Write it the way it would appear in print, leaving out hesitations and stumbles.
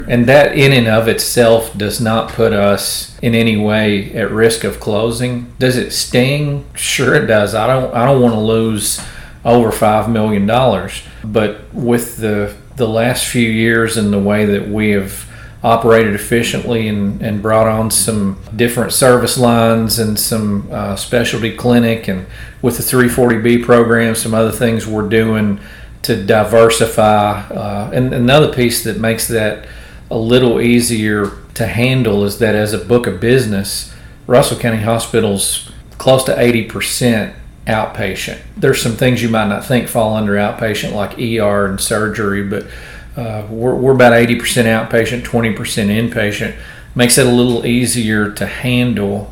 And that in and of itself does not put us in any way at risk of closing. Does it sting? Sure it does. I don't want to lose over $5 million. But with the last few years and the way that we have operated efficiently and brought on some different service lines and some specialty clinic, and with the 340B program, some other things we're doing to diversify. And another piece that makes that a little easier to handle is that as a book of business, Russell County Hospital's close to 80% outpatient. There's some things you might not think fall under outpatient, like ER and surgery, but we're about 80% outpatient, 20% inpatient. Makes it a little easier to handle